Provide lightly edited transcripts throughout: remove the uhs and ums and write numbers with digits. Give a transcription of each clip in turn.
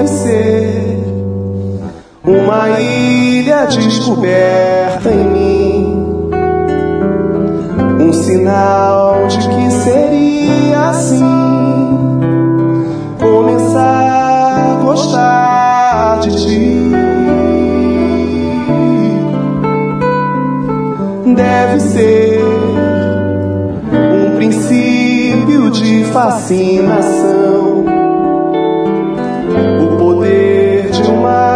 ser uma ilha descoberta em mim, um sinal de que seria assim começar a gostar de ti. Deve ser um princípio de fascinação, o poder de uma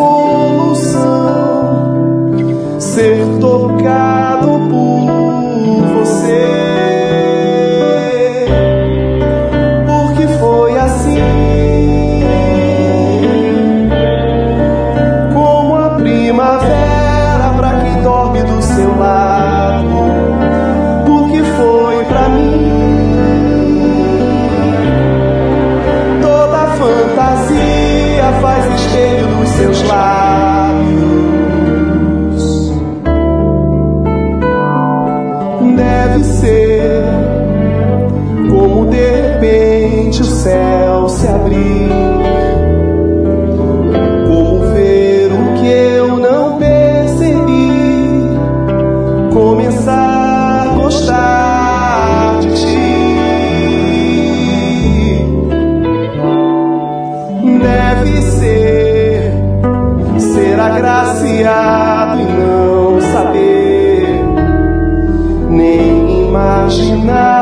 revolução, ser tocado por você, porque foi assim como a primavera pra quem dorme do seu lado, porque foi pra mim toda fantasia faz espelho nos seus lábios. Deve ser como de repente o céu se abrir, como ver o que eu não percebi, começar a gostar de ti. Deve ser agraciado e não saber, nem imaginar